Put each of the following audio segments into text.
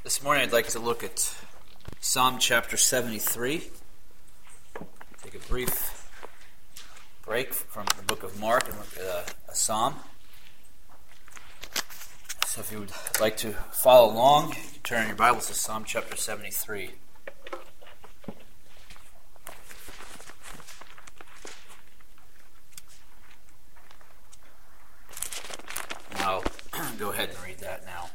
This morning I'd like to look at Psalm chapter 73. Take a brief break from the book of Mark and look at a psalm. So if you would like to follow along, you can turn your Bibles to Psalm chapter 73. And I'll go ahead and read that now.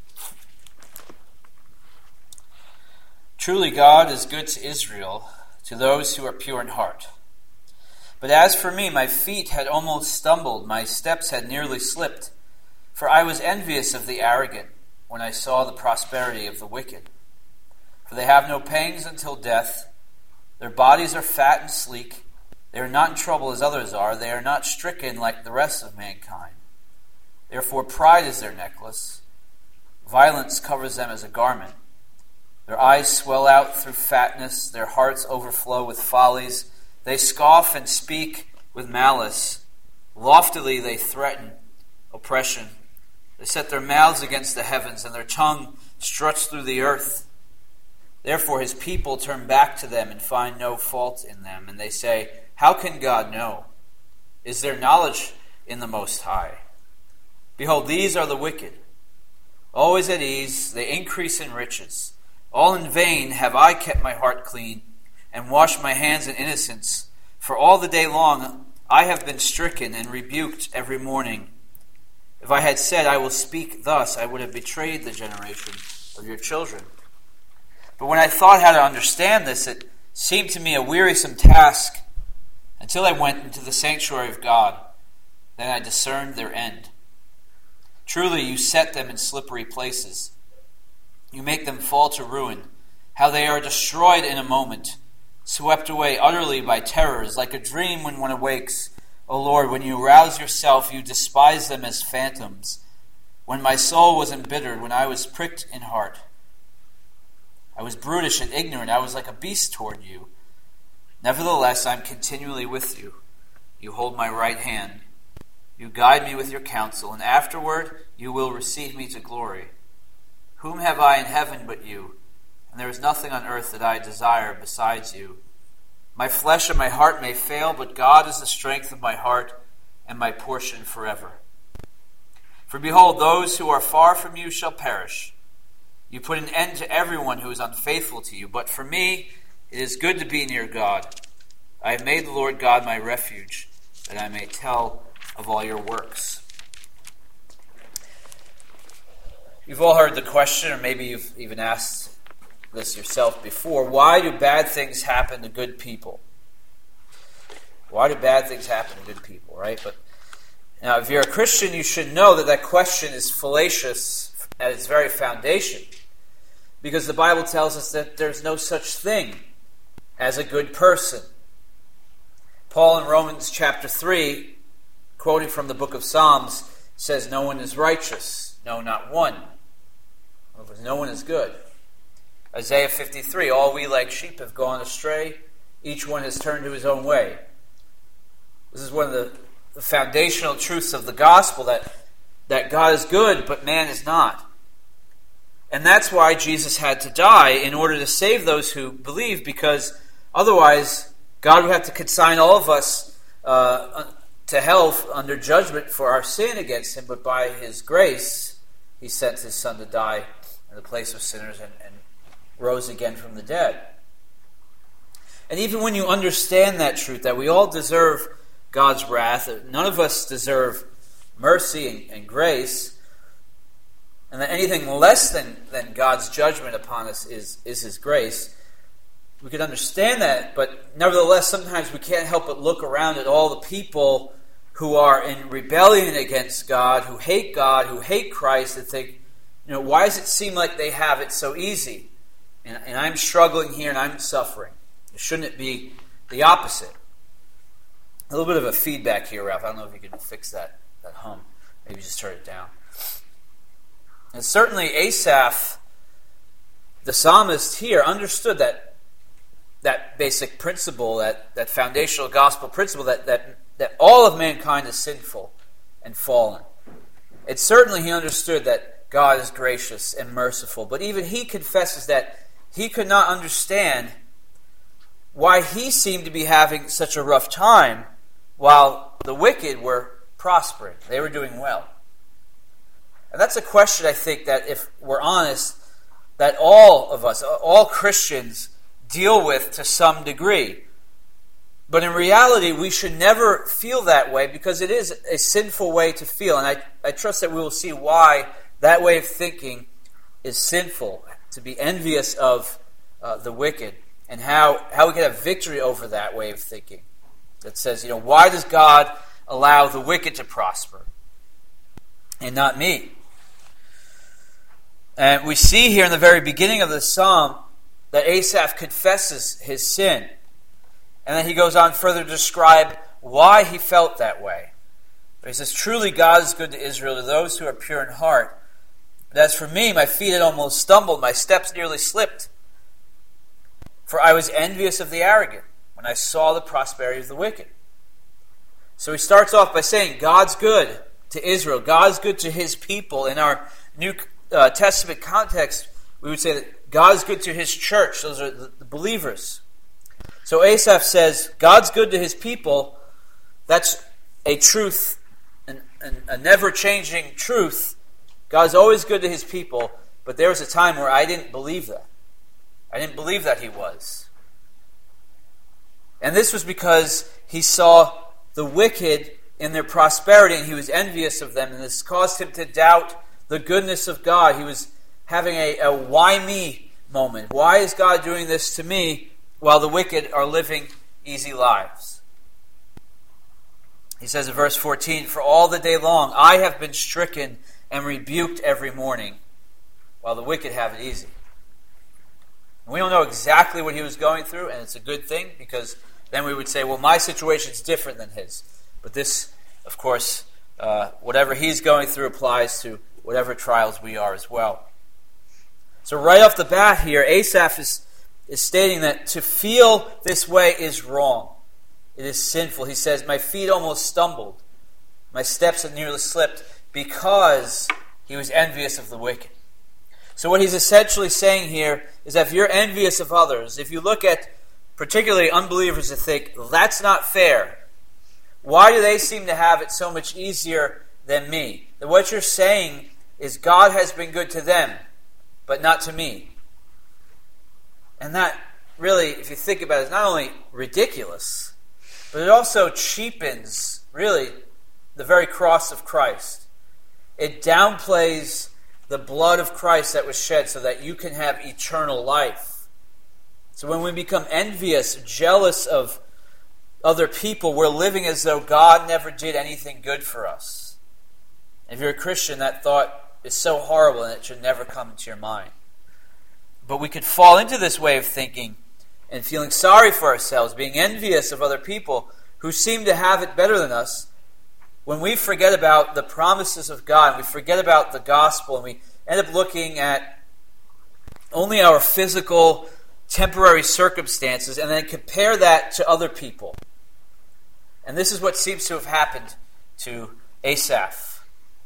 Truly God is good to Israel, to those who are pure in heart. But as for me, my feet had almost stumbled, my steps had nearly slipped, for I was envious of the arrogant when I saw the prosperity of the wicked. For they have no pangs until death, their bodies are fat and sleek, they are not in trouble as others are, they are not stricken like the rest of mankind. Therefore pride is their necklace, violence covers them as a garment. Their eyes swell out through fatness, their hearts overflow with follies. They scoff and speak with malice. Loftily they threaten oppression. They set their mouths against the heavens, and their tongue struts through the earth. Therefore his people turn back to them and find no fault in them. And they say, how can God know? Is there knowledge in the Most High? Behold, these are the wicked. Always at ease, they increase in riches. All in vain have I kept my heart clean and washed my hands in innocence. For all the day long I have been stricken and rebuked every morning. If I had said, I will speak thus, I would have betrayed the generation of your children. But when I thought how to understand this, it seemed to me a wearisome task until I went into the sanctuary of God. Then I discerned their end. Truly you set them in slippery places. You make them fall to ruin. How they are destroyed in a moment, swept away utterly by terrors, like a dream when one awakes. O Lord, when you rouse yourself, you despise them as phantoms. When my soul was embittered, when I was pricked in heart, I was brutish and ignorant. I was like a beast toward you. Nevertheless, I am continually with you. You hold my right hand. You guide me with your counsel, and afterward you will receive me to glory. Whom have I in heaven but you? And there is nothing on earth that I desire besides you. My flesh and my heart may fail, but God is the strength of my heart and my portion forever. For behold, those who are far from you shall perish. You put an end to everyone who is unfaithful to you. But for me, it is good to be near God. I have made the Lord God my refuge, that I may tell of all your works. You've all heard the question, or maybe you've even asked this yourself before, why do bad things happen to good people? Why do bad things happen to good people, right? But now, if you're a Christian, you should know that question is fallacious at its very foundation, because the Bible tells us that there's no such thing as a good person. Paul in Romans chapter 3, quoting from the book of Psalms, says, no one is righteous, no, not one. No one is good. Isaiah 53, all we like sheep have gone astray. Each one has turned to his own way. This is one of the foundational truths of the gospel, that God is good, but man is not. And that's why Jesus had to die, in order to save those who believe, because otherwise God would have to consign all of us to hell under judgment for our sin against him. But by his grace, he sent his Son to die in the place of sinners and rose again from the dead. And even when you understand that truth, that we all deserve God's wrath, none of us deserve mercy and grace, and that anything less than God's judgment upon us is his grace, we could understand that, but nevertheless, sometimes we can't help but look around at all the people who are in rebellion against God, who hate Christ, and think, why does it seem like they have it so easy? And I'm struggling here and I'm suffering. Shouldn't it be the opposite? A little bit of a feedback here, Ralph. I don't know if you can fix that hum. Maybe just turn it down. And certainly Asaph, the psalmist here, understood that basic principle, that foundational gospel principle, that all of mankind is sinful and fallen. And certainly he understood that God is gracious and merciful. But even he confesses that he could not understand why he seemed to be having such a rough time while the wicked were prospering. They were doing well. And that's a question, I think, that if we're honest, that all of us, all Christians, deal with to some degree. But in reality, we should never feel that way because it is a sinful way to feel. And I trust that we will see why that way of thinking is sinful, to be envious of the wicked, and how we can have victory over that way of thinking. That says, why does God allow the wicked to prosper and not me? And we see here in the very beginning of the psalm that Asaph confesses his sin. And then he goes on further to describe why he felt that way. But he says, truly God is good to Israel, to those who are pure in heart. But as for me, my feet had almost stumbled, my steps nearly slipped. For I was envious of the arrogant when I saw the prosperity of the wicked. So he starts off by saying, God's good to Israel. God's good to his people. In our New Testament context, we would say that God is good to his church. Those are the believers. So Asaph says, God's good to his people. That's a truth, a never-changing truth. God's always good to his people, but there was a time where I didn't believe that. I didn't believe that he was. And this was because he saw the wicked in their prosperity, and he was envious of them, and this caused him to doubt the goodness of God. He was having a why me moment. Why is God doing this to me while the wicked are living easy lives? He says in verse 14, for all the day long I have been stricken and rebuked every morning, while the wicked have it easy. And we don't know exactly what he was going through, and it's a good thing, because then we would say, well, my situation is different than his. But this, of course, whatever he's going through applies to whatever trials we are as well. So right off the bat here, Asaph is stating that to feel this way is wrong. It is sinful. He says, my feet almost stumbled. My steps had nearly slipped because he was envious of the wicked. So what he's essentially saying here is that if you're envious of others, if you look at particularly unbelievers and think, that's not fair. Why do they seem to have it so much easier than me? Then what you're saying is God has been good to them, but not to me. And that really, if you think about it, is not only ridiculous, but it also cheapens, really, the very cross of Christ. It downplays the blood of Christ that was shed so that you can have eternal life. So when we become envious, jealous of other people, we're living as though God never did anything good for us. If you're a Christian, that thought is so horrible and it should never come into your mind. But we could fall into this way of thinking and feeling sorry for ourselves, being envious of other people who seem to have it better than us, when we forget about the promises of God, and we forget about the gospel, and we end up looking at only our physical, temporary circumstances, and then compare that to other people. And this is what seems to have happened to Asaph.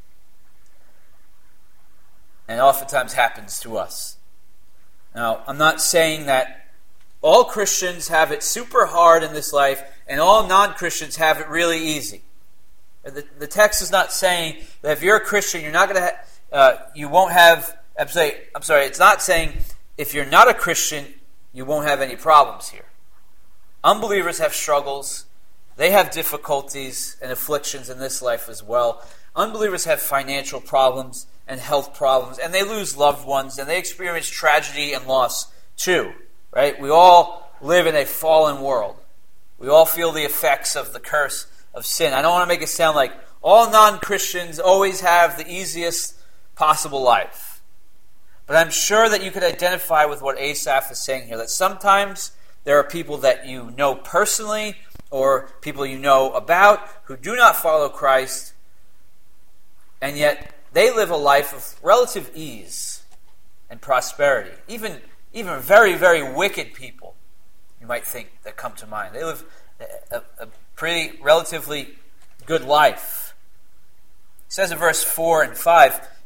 And oftentimes happens to us. Now, I'm not saying that all Christians have it super hard in this life, and all non-Christians have it really easy. The text is not saying that if you're a Christian, you're not going to you won't have. I'm sorry. It's not saying if you're not a Christian, you won't have any problems here. Unbelievers have struggles. They have difficulties and afflictions in this life as well. Unbelievers have financial problems and health problems, and they lose loved ones, and they experience tragedy and loss too. Right? We all live in a fallen world. We all feel the effects of the curse of sin. I don't want to make it sound like all non-Christians always have the easiest possible life. But I'm sure that you could identify with what Asaph is saying here, that sometimes there are people that you know personally or people you know about who do not follow Christ, and yet they live a life of relative ease and prosperity. Even very, very wicked people, you might think, that come to mind. They live a pretty relatively good life. It says in verse 4 and 5,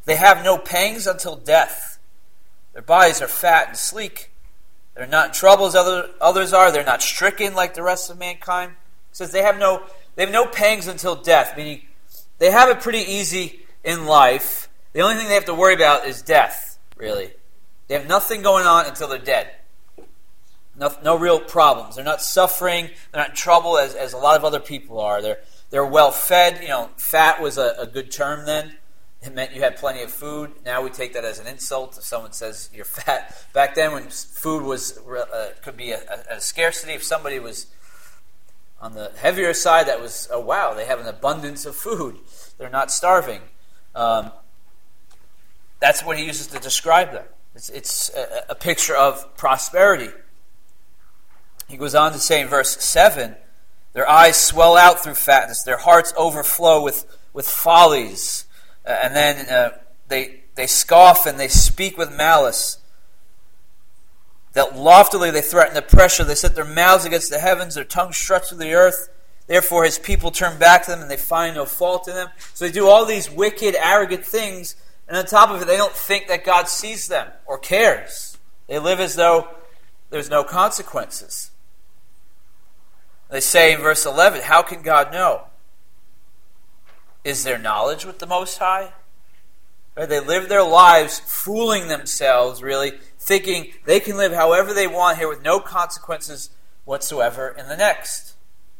They have no pangs until death. Their bodies are fat and sleek. They're not in trouble as others are. They're not stricken like the rest of mankind. It says they have no pangs until death, meaning they have it pretty easy in life. The only thing they have to worry about is death, really. They have nothing going on until they're dead. No real problems. They're not suffering. They're not in trouble as a lot of other people are. They're well fed. Fat was a good term then. It meant you had plenty of food. Now we take that as an insult if someone says you're fat. Back then, when food could be a scarcity, if somebody was on the heavier side, that was, oh wow, they have an abundance of food. They're not starving. That's what he uses to describe them. It's a picture of prosperity. He goes on to say in verse 7, their eyes swell out through fatness, their hearts overflow with follies. And then they scoff and they speak with malice. That loftily they threaten the pressure. They set their mouths against the heavens. Their tongues stretch to the earth. Therefore his people turn back to them and they find no fault in them. So they do all these wicked, arrogant things. And on top of it, they don't think that God sees them or cares. They live as though there's no consequences. They say in verse 11, how can God know? Is there knowledge with the Most High? Right? They live their lives fooling themselves, really, thinking they can live however they want here with no consequences whatsoever in the next.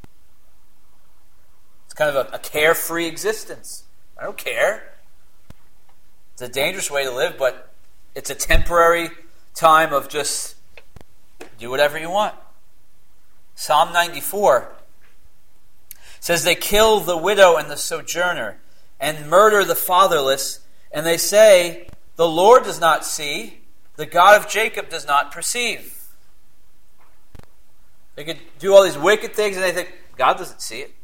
It's kind of a carefree existence. I don't care. It's a dangerous way to live, but it's a temporary time of just do whatever you want. Psalm 94 says they kill the widow and the sojourner and murder the fatherless, and they say, the Lord does not see, the God of Jacob does not perceive. They could do all these wicked things and they think, God doesn't see it.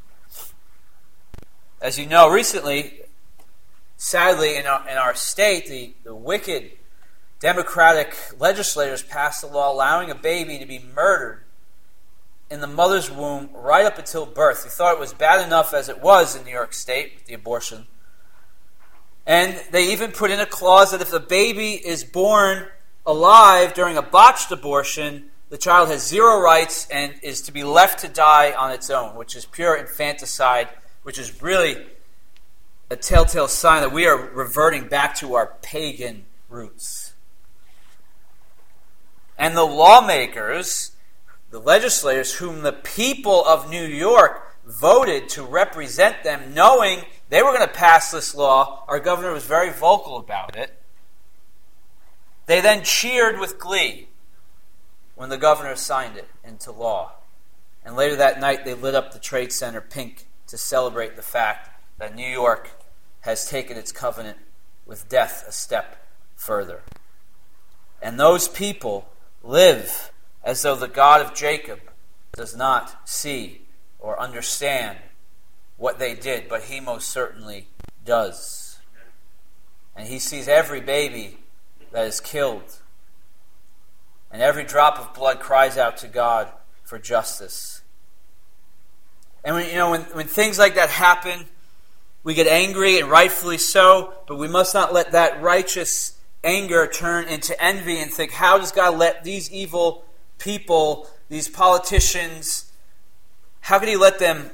As you know, recently, sadly, in our state, the wicked Democratic legislators passed a law allowing a baby to be murdered in the mother's womb right up until birth. They thought it was bad enough as it was in New York State with the abortion. And they even put in a clause that if the baby is born alive during a botched abortion, the child has zero rights and is to be left to die on its own, which is pure infanticide, which is really a telltale sign that we are reverting back to our pagan roots. And the lawmakers, the legislators whom the people of New York voted to represent them, knowing they were going to pass this law, our governor was very vocal about it, they then cheered with glee when the governor signed it into law. And later that night they lit up the Trade Center pink to celebrate the fact that New York has taken its covenant with death a step further. And those people live as though the God of Jacob does not see or understand what they did, but he most certainly does. And he sees every baby that is killed. And every drop of blood cries out to God for justice. And when things like that happen, we get angry, and rightfully so, but we must not let that righteous anger turn into envy and think, how does God let these evil people, these politicians, how can he let them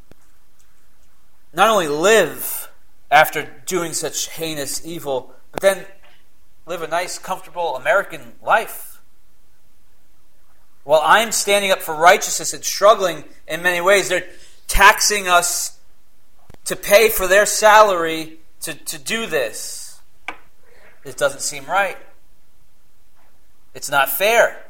not only live after doing such heinous evil, but then live a nice, comfortable American life? While I'm standing up for righteousness and struggling in many ways, they're taxing us to pay for their salary to do this. It doesn't seem right. It's not fair.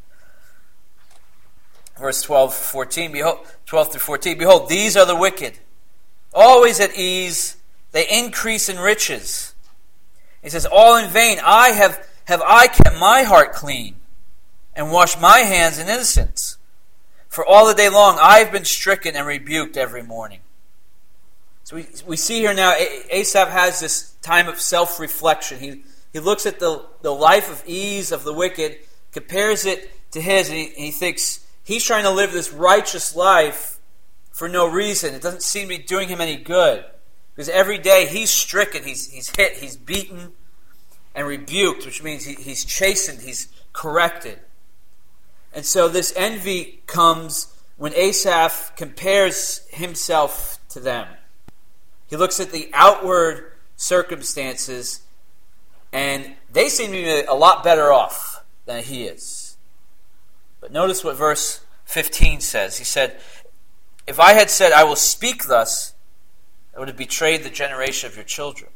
Verse 12 through 14, behold, these are the wicked, always at ease, they increase in riches. He says, all in vain, have I kept my heart clean, and washed my hands in innocence. For all the day long I have been stricken and rebuked every morning. So we see here now, Asaph has this time of self-reflection. He looks at the life of ease of the wicked, compares it to his, and he thinks, he's trying to live this righteous life for no reason. It doesn't seem to be doing him any good. Because every day he's stricken, he's hit, he's beaten and rebuked, which means he's chastened, he's corrected. And so this envy comes when Asaph compares himself to them. He looks at the outward circumstances, and they seem to be a lot better off than he is. But notice what verse 15 says. He said, "If I had said, I will speak thus, I would have betrayed the generation of your children."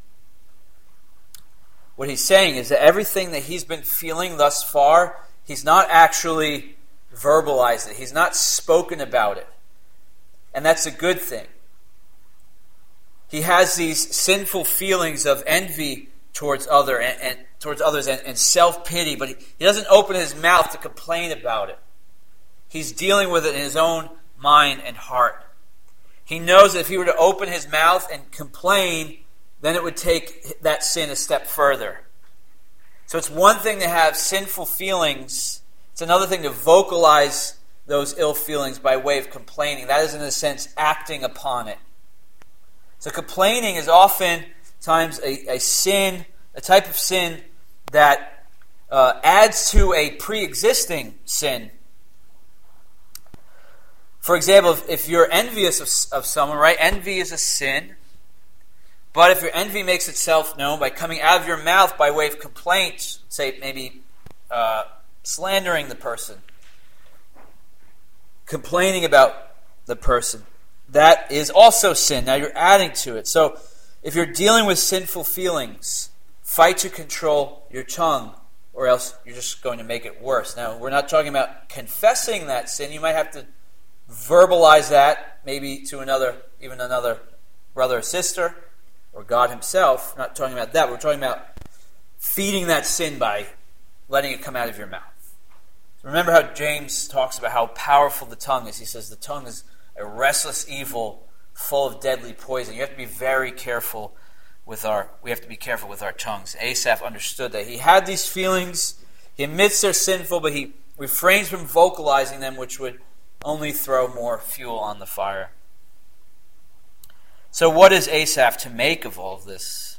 What he's saying is that everything that he's been feeling thus far, he's not actually verbalized it. He's not spoken about it. And that's a good thing. He has these sinful feelings of envy towards others and self-pity, but he doesn't open his mouth to complain about it. He's dealing with it in his own mind and heart. He knows that if he were to open his mouth and complain, then it would take that sin a step further. So it's one thing to have sinful feelings. It's another thing to vocalize those ill feelings by way of complaining. That is, in a sense, acting upon it. So complaining is oftentimes a sin, a type of sin that adds to a pre-existing sin. For example, if you're envious of someone, right? Envy is a sin. But if your envy makes itself known by coming out of your mouth by way of complaint, say maybe slandering the person, complaining about the person, that is also sin. Now you're adding to it. So if you're dealing with sinful feelings, fight to control your tongue, or else you're just going to make it worse. Now, we're not talking about confessing that sin. You might have to verbalize that, maybe to another brother or sister, or God himself. We're not talking about that. We're talking about feeding that sin by letting it come out of your mouth. Remember how James talks about how powerful the tongue is. He says the tongue is a restless evil full of deadly poison. You have to be very careful with our tongues. Asaph understood that. He had these feelings. He admits they're sinful, but he refrains from vocalizing them, which would only throw more fuel on the fire. So what is Asaph to make of all of this?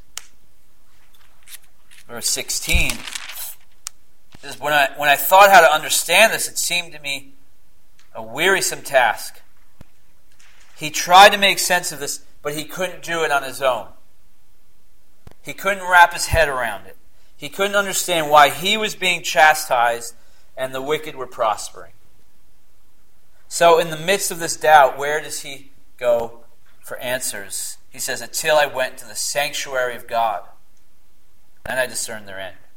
Verse 16 says, when I thought how to understand this, it seemed to me a wearisome task. He tried to make sense of this, but he couldn't do it on his own. He couldn't wrap his head around it. He couldn't understand why he was being chastised and the wicked were prospering. So in the midst of this doubt, where does he go for answers? He says, until I went to the sanctuary of God, then I discerned their end.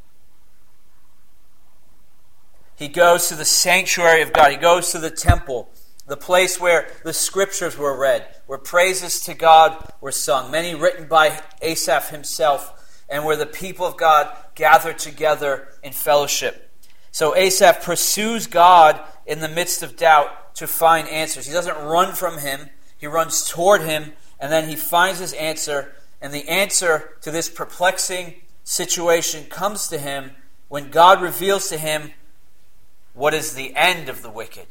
He goes to the sanctuary of God. He goes to the temple, the place where the scriptures were read, where praises to God were sung, many written by Asaph himself, and where the people of God gathered together in fellowship. So Asaph pursues God in the midst of doubt to find answers. He doesn't run from him. He runs toward him, and then he finds his answer. And the answer to this perplexing situation comes to him when God reveals to him what is the end of the wicked.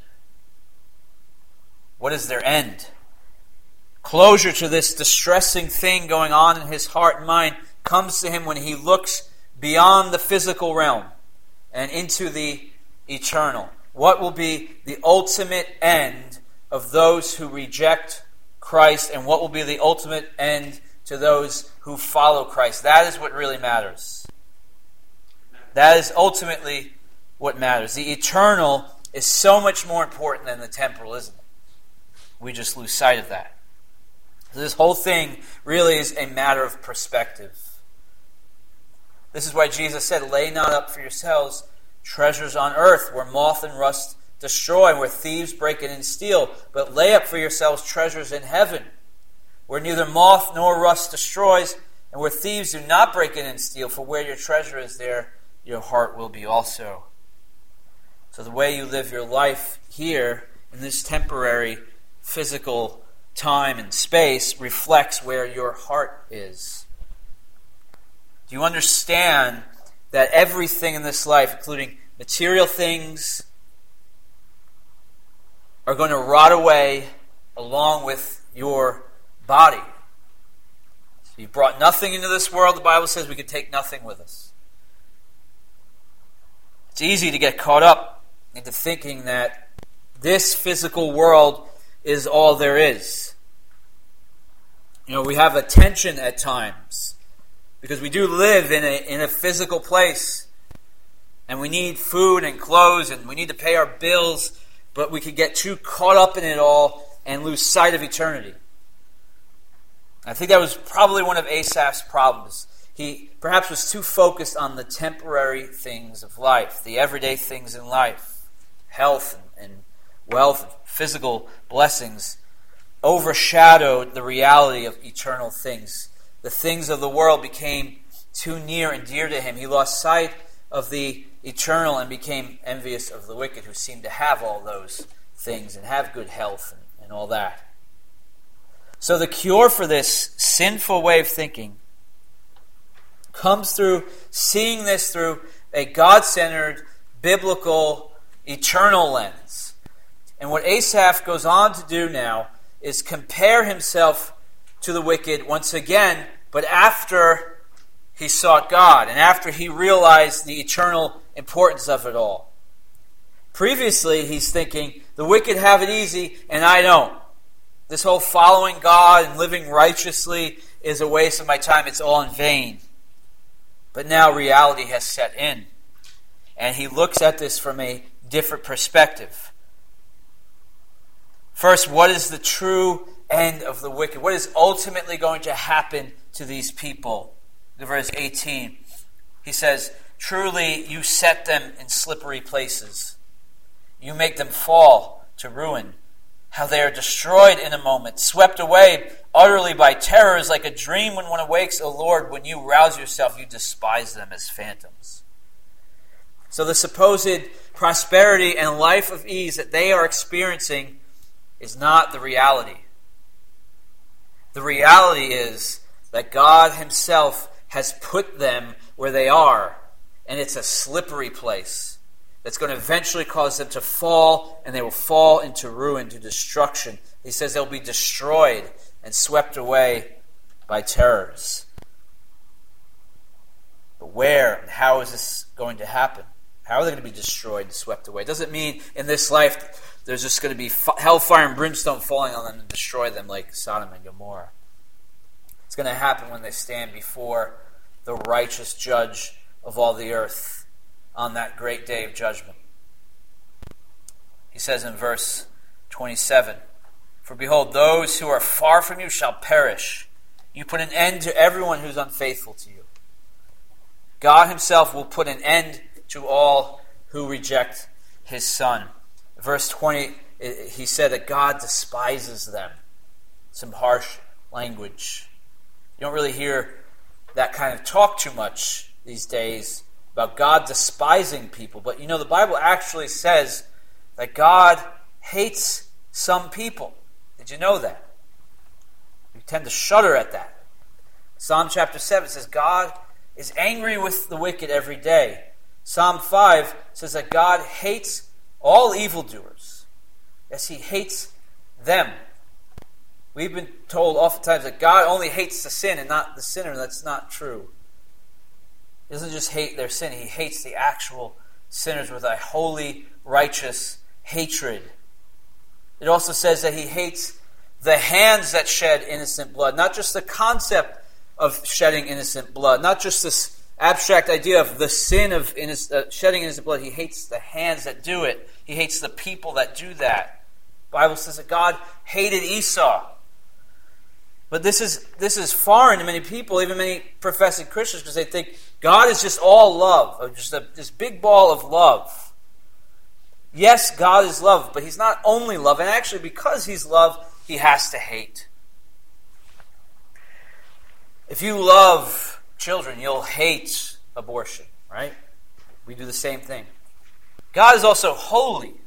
What is their end? Closure to this distressing thing going on in his heart and mind comes to him when he looks beyond the physical realm and into the eternal. What will be the ultimate end of those who reject Christ, and what will be the ultimate end to those who follow Christ? That is what really matters. That is ultimately what matters. The eternal is so much more important than the temporal, isn't it? We just lose sight of that. This whole thing really is a matter of perspective. This is why Jesus said, lay not up for yourselves treasures on earth, where moth and rust destroy, and where thieves break in and steal, but lay up for yourselves treasures in heaven, where neither moth nor rust destroys, and where thieves do not break in and steal, for where your treasure is, there your heart will be also. So the way you live your life here in this temporary physical time and space reflects where your heart is. Do you understand that everything in this life, including material things, are going to rot away along with your body? We brought nothing into this world. The Bible says we could take nothing with us. It's easy to get caught up into thinking that this physical world is all there is. We have a tension at times because we do live in a physical place, and we need food and clothes, and we need to pay our bills, but we could get too caught up in it all and lose sight of eternity. I think that was probably one of Asaph's problems. He perhaps was too focused on the temporary things of life, the everyday things in life, health and wealth, and physical blessings, overshadowed the reality of eternal things. The things of the world became too near and dear to him. He lost sight of the eternal and became envious of the wicked, who seemed to have all those things and have good health and all that. So the cure for this sinful way of thinking comes through seeing this through a God-centered, biblical, eternal lens. And what Asaph goes on to do now is compare himself to the wicked once again, but after he sought God and after he realized the eternal importance of it all. Previously, he's thinking, the wicked have it easy and I don't. This whole following God and living righteously is a waste of my time. It's all in vain. But now reality has set in. And he looks at this from a different perspective. First, what is the true end of the wicked? What is ultimately going to happen to these people? In verse 18, he says, "Truly you set them in slippery places. You make them fall to ruin. How they are destroyed in a moment, swept away utterly by terrors like a dream when one awakes. O Lord, when you rouse yourself, you despise them as phantoms." So the supposed prosperity and life of ease that they are experiencing is not the reality. The reality is that God himself has put them where they are, and it's a slippery place that's going to eventually cause them to fall, and they will fall into ruin, to destruction. He says they'll be destroyed and swept away by terrors. But where and how is this going to happen? How are they going to be destroyed and swept away? It doesn't mean in this life there's just going to be hellfire and brimstone falling on them and destroy them like Sodom and Gomorrah. It's going to happen when they stand before the righteous judge of all the earth on that great day of judgment. He says in verse 27, "For behold, those who are far from you shall perish. You put an end to everyone who's unfaithful to you." God himself will put an end to all who reject his Son. Verse 20, he said that God despises them. Some harsh language. You don't really hear that kind of talk too much these days about God despising people. But the Bible actually says that God hates some people. Did you know that? We tend to shudder at that. Psalm chapter 7 says God is angry with the wicked every day. Psalm 5 says that God hates all evildoers. Yes, he hates them. We've been told oftentimes that God only hates the sin and not the sinner. That's not true. He doesn't just hate their sin. He hates the actual sinners with a holy, righteous hatred. It also says that he hates the hands that shed innocent blood. Not just the concept of shedding innocent blood. Not just this abstract idea of the sin of shedding innocent blood. He hates the hands that do it. He hates the people that do that. The Bible says that God hated Esau. But this is foreign to many people, even many professing Christians, because they think God is just all love, or just this big ball of love. Yes, God is love, but he's not only love. And actually, because he's love, he has to hate. If you love children, you'll hate abortion, right? We do the same thing. God is also holy.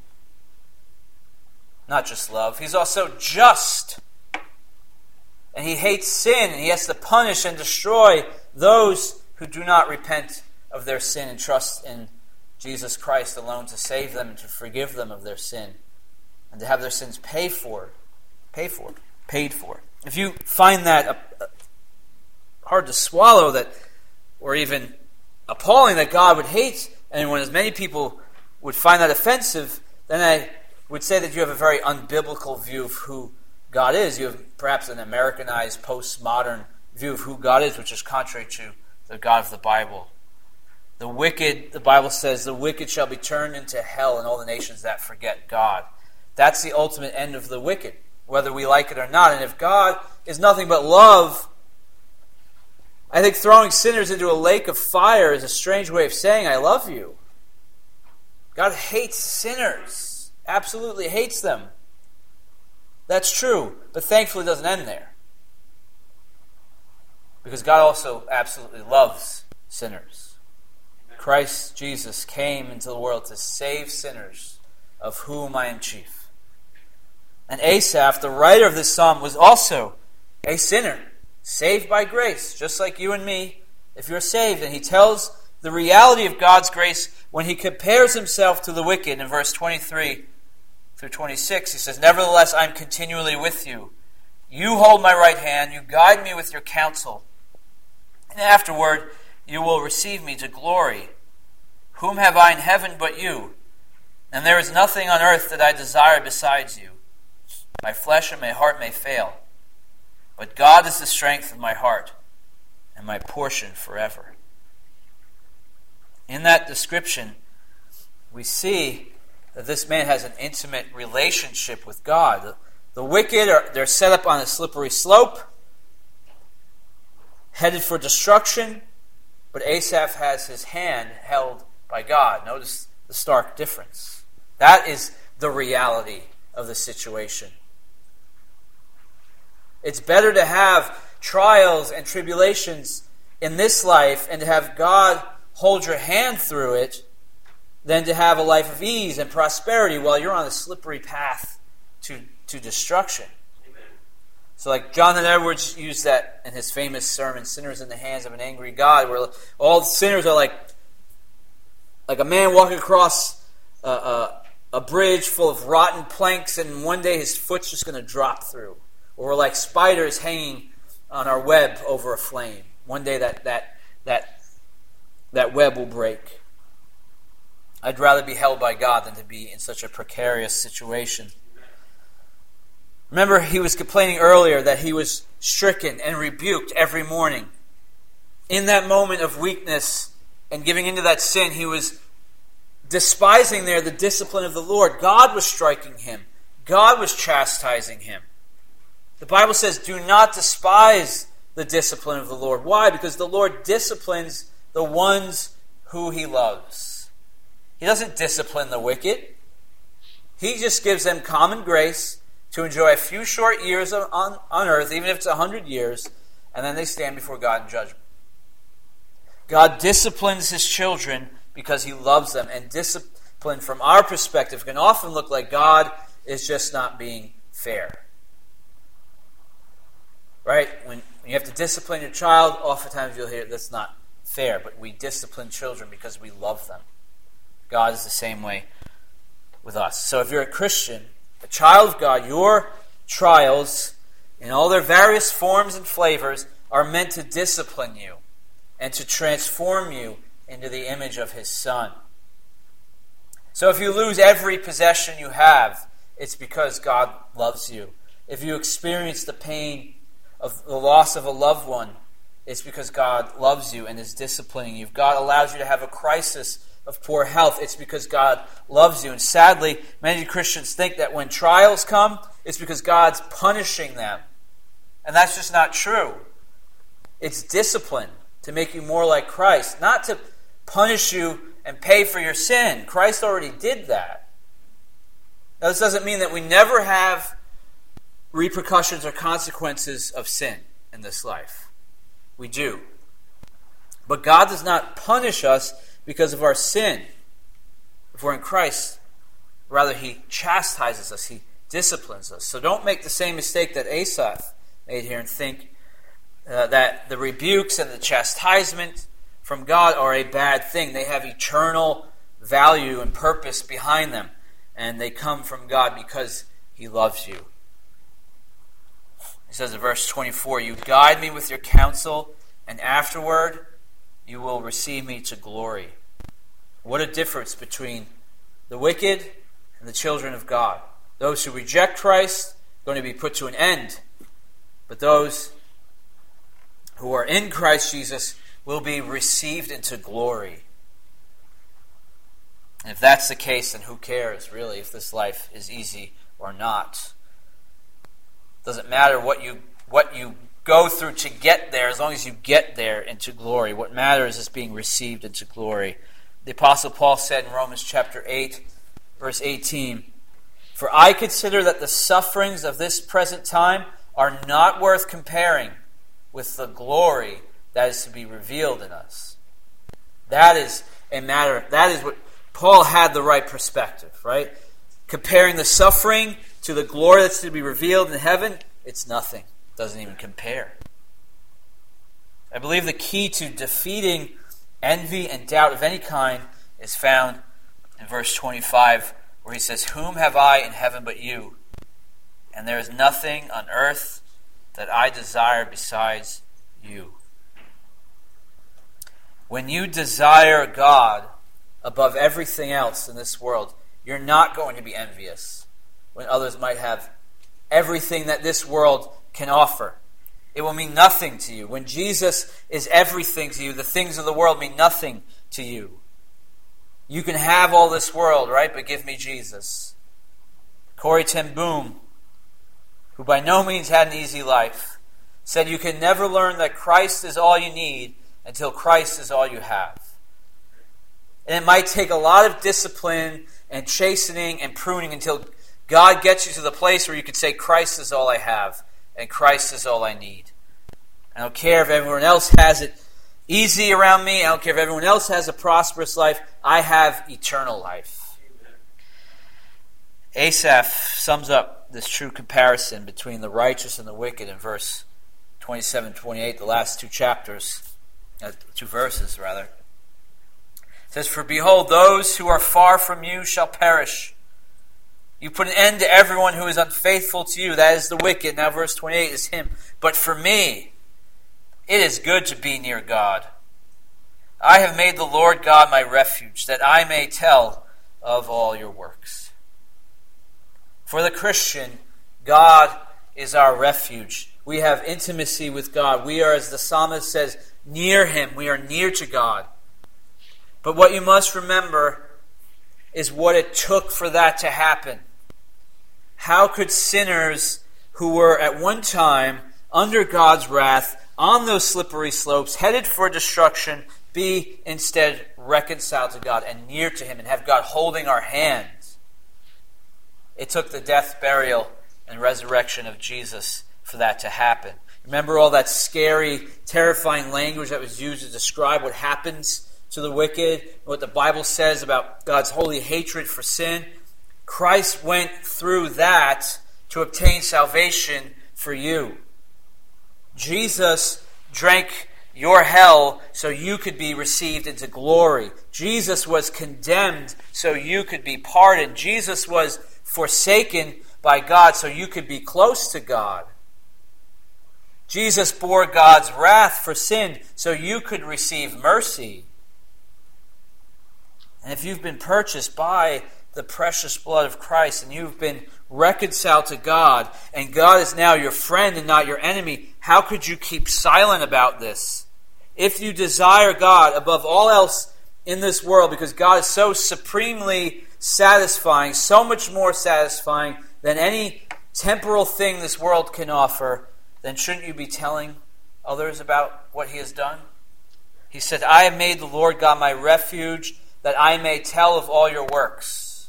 Not just love. He's also just. And he hates sin, and he has to punish and destroy those who do not repent of their sin and trust in Jesus Christ alone to save them and to forgive them of their sin and to have their sins paid for. If you find that hard to swallow that, or even appalling that God would hate anyone, as many people would find that offensive, then I would say that you have a very unbiblical view of who God is. You have perhaps an Americanized, postmodern view of who God is, which is contrary to the God of the Bible. The wicked, the Bible says, the wicked shall be turned into hell and all the nations that forget God. That's the ultimate end of the wicked, whether we like it or not. And if God is nothing but love, I think throwing sinners into a lake of fire is a strange way of saying, I love you. God hates sinners. Absolutely hates them. That's true, but thankfully it doesn't end there. Because God also absolutely loves sinners. Christ Jesus came into the world to save sinners, of whom I am chief. And Asaph, the writer of this psalm, was also a sinner, saved by grace, just like you and me, if you're saved. And he tells the reality of God's grace when he compares himself to the wicked in verse 23 through 26. He says, Nevertheless, I am continually with you. You hold my right hand, you guide me with your counsel. And afterward, you will receive me to glory. Whom have I in heaven but you? And there is nothing on earth that I desire besides you. My flesh and my heart may fail, but God is the strength of my heart and my portion forever. In that description, we see that this man has an intimate relationship with God. The wicked, they're set up on a slippery slope, headed for destruction, but Asaph has his hand held by God. Notice the stark difference. That is the reality of the situation. It's better to have trials and tribulations in this life and to have God hold your hand through it than to have a life of ease and prosperity while you're on a slippery path to destruction. So like Jonathan Edwards used that in his famous sermon, Sinners in the Hands of an Angry God, where all the sinners are like a man walking across a bridge full of rotten planks, and one day his foot's just going to drop through. Or we're like spiders hanging on our web over a flame. One day that web will break. I'd rather be held by God than to be in such a precarious situation. Remember, he was complaining earlier that he was stricken and rebuked every morning. In that moment of weakness and giving into that sin, he was despising there the discipline of the Lord. God was striking him. God was chastising him. The Bible says, do not despise the discipline of the Lord. Why? Because the Lord disciplines the ones who he loves. He doesn't discipline the wicked. He just gives them common grace to enjoy a few short years on earth, even if it's 100 years, and then they stand before God in judgment. God disciplines his children because he loves them, and discipline from our perspective can often look like God is just not being fair. Right? When you have to discipline your child, oftentimes you'll hear that's not fair, but we discipline children because we love them. God is the same way with us. So if you're a Christian, a child of God, your trials, in all their various forms and flavors, are meant to discipline you and to transform you into the image of his Son. So if you lose every possession you have, it's because God loves you. If you experience the pain of the loss of a loved one, it's because God loves you and is disciplining you. If God allows you to have a crisis of poor health, it's because God loves you. And sadly, many Christians think that when trials come, it's because God's punishing them. And that's just not true. It's discipline to make you more like Christ, not to punish you and pay for your sin. Christ already did that. Now, this doesn't mean that we never have repercussions or consequences of sin in this life. We do. But God does not punish us because of our sin. If we're in Christ, rather he chastises us, he disciplines us. So don't make the same mistake that Asaph made here and think that the rebukes and the chastisement from God are a bad thing. They have eternal value and purpose behind them, and they come from God because he loves you. He says in verse 24, you guide me with your counsel, and afterward you will receive me to glory. What a difference between the wicked and the children of God. Those who reject Christ are going to be put to an end, but those who are in Christ Jesus will be received into glory. And if that's the case, then who cares, really, if this life is easy or not? It doesn't matter what you go through to get there, as long as you get there into glory. What matters is being received into glory. The Apostle Paul said in Romans chapter 8, verse 18, "For I consider that the sufferings of this present time are not worth comparing with the glory that is to be revealed in us." That is what Paul had, the right perspective, right? Comparing the suffering to the glory that's to be revealed in heaven, it's nothing. It doesn't even compare. I believe the key to defeating envy and doubt of any kind is found in verse 25, where he says, "Whom have I in heaven but you? And there is nothing on earth that I desire besides you." When you desire God above everything else in this world, you're not going to be envious when others might have everything that this world can offer. It will mean nothing to you. When Jesus is everything to you, the things of the world mean nothing to you. You can have all this world, right? But give me Jesus. Corrie ten Boom, who by no means had an easy life, said you can never learn that Christ is all you need until Christ is all you have. And it might take a lot of discipline and chastening and pruning until God gets you to the place where you can say, Christ is all I have and Christ is all I need. I don't care if everyone else has it easy around me. I don't care if everyone else has a prosperous life. I have eternal life. Asaph sums up this true comparison between the righteous and the wicked in verse 27-28, the last two verses. It says, "For behold, those who are far from you shall perish. You put an end to everyone who is unfaithful to you." That is the wicked. Now verse 28 is him. "But for me, it is good to be near God. I have made the Lord God my refuge, that I may tell of all your works." For the Christian, God is our refuge. We have intimacy with God. We are, as the psalmist says, near Him. We are near to God. But what you must remember is what it took for that to happen. How could sinners who were at one time under God's wrath, on those slippery slopes, headed for destruction, be instead reconciled to God and near to Him and have God holding our hands? It took the death, burial, and resurrection of Jesus for that to happen. Remember all that scary, terrifying language that was used to describe what happens to the wicked, what the Bible says about God's holy hatred for sin? Christ went through that to obtain salvation for you. Jesus drank your hell so you could be received into glory. Jesus was condemned so you could be pardoned. Jesus was forsaken by God so you could be close to God. Jesus bore God's wrath for sin so you could receive mercy. And if you've been purchased by the precious blood of Christ and you've been reconciled to God and God is now your friend and not your enemy, how could you keep silent about this? If you desire God above all else in this world, because God is so supremely satisfying, so much more satisfying than any temporal thing this world can offer, then shouldn't you be telling others about what He has done? He said, "I have made the Lord God my refuge, that I may tell of all your works."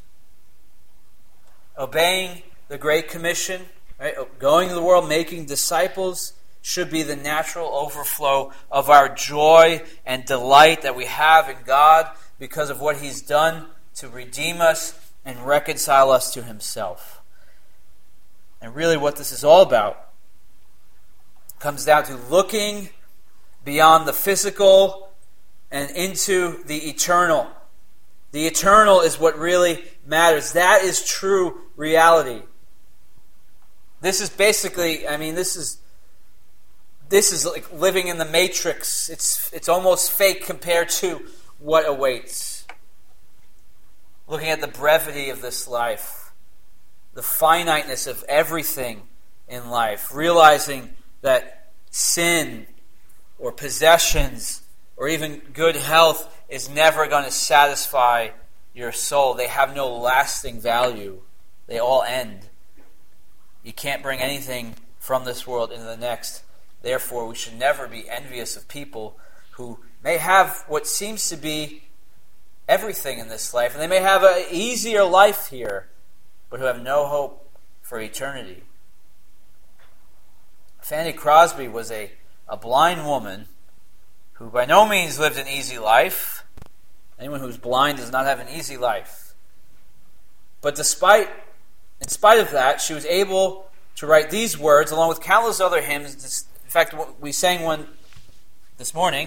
Obeying the Great Commission, right? Going to the world, making disciples, should be the natural overflow of our joy and delight that we have in God because of what He's done to redeem us and reconcile us to Himself. And really what this is all about comes down to looking beyond the physical and into the eternal. The eternal is what really matters. That is true reality. This is basically, this this is like living in the Matrix. It's almost fake compared to what awaits. Looking at the brevity of this life, the finiteness of everything in life, realizing that sin or possessions or even good health is never going to satisfy your soul. They have no lasting value. They all end. You can't bring anything from this world into the next. Therefore, we should never be envious of people who may have what seems to be everything in this life, and they may have an easier life here, but who have no hope for eternity. Fanny Crosby was a blind woman who by no means lived an easy life. Anyone who's blind does not have an easy life. But in spite of that, she was able to write these words along with countless other hymns. In fact, we sang one this morning.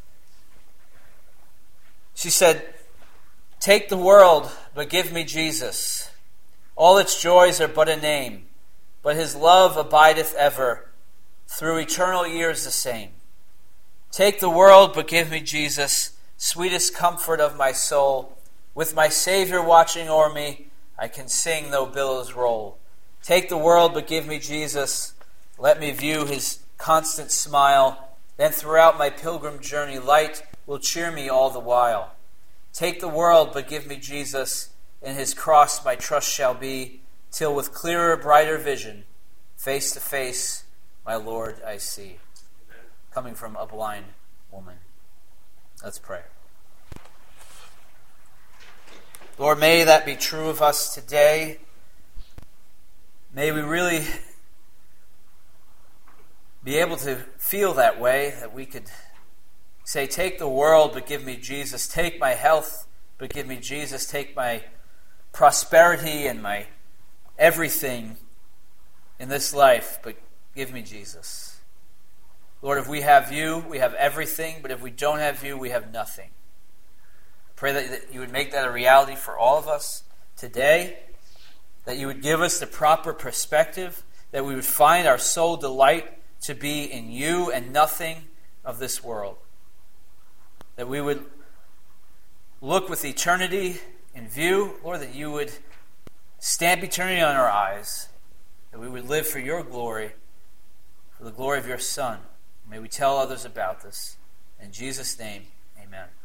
She said, "Take the world, but give me Jesus. All its joys are but a name, but his love abideth ever, through eternal years the same. Take the world, but give me Jesus, sweetest comfort of my soul. With my Savior watching o'er me, I can sing though billows roll. Take the world, but give me Jesus. Let me view his constant smile. Then throughout my pilgrim journey, light will cheer me all the while. Take the world, but give me Jesus. In his cross my trust shall be, till with clearer, brighter vision, face to face, my Lord I see." Coming from a blind woman. Let's pray. Lord, may that be true of us today. May we really be able to feel that way, that we could say, take the world, but give me Jesus. Take my health, but give me Jesus. Take my prosperity and my everything in this life, but give me Jesus. Lord, if we have you, we have everything, but if we don't have you, we have nothing. I pray that you would make that a reality for all of us today, that you would give us the proper perspective, that we would find our sole delight to be in you and nothing of this world. That we would look with eternity in view, Lord, that you would stamp eternity on our eyes, that we would live for your glory, for the glory of your Son. May we tell others about this. In Jesus' name, amen.